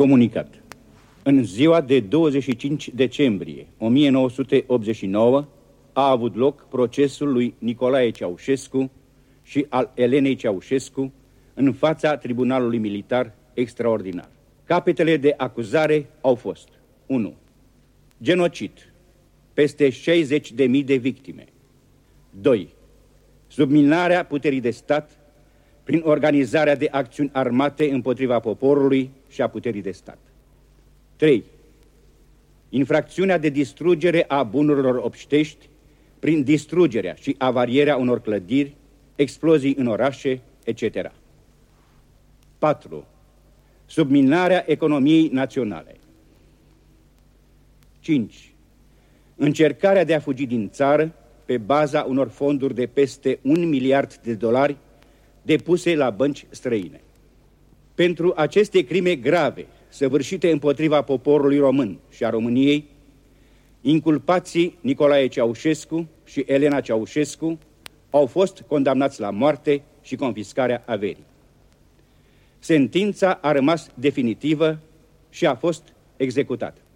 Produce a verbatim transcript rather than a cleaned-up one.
Comunicat. În ziua de douăzeci și cinci decembrie o mie nouă sute optzeci și nouă a avut loc procesul lui Nicolae Ceaușescu și al Elenei Ceaușescu în fața Tribunalului Militar Extraordinar. Capetele de acuzare au fost unu. Genocid, peste șaizeci de mii de victime. doi. Subminarea puterii de stat prin organizarea de acțiuni armate împotriva poporului și a puterii de stat. trei. Infracțiunea de distrugere a bunurilor obștești prin distrugerea și avarierea unor clădiri, explozii în orașe, et cetera. patru. Subminarea economiei naționale. cinci. Încercarea de a fugi din țară pe baza unor fonduri de peste un miliard de dolari depuse la bănci străine. Pentru aceste crime grave, săvârșite împotriva poporului român și a României, inculpații Nicolae Ceaușescu și Elena Ceaușescu au fost condamnați la moarte și confiscarea averii. Sentința a rămas definitivă și a fost executată.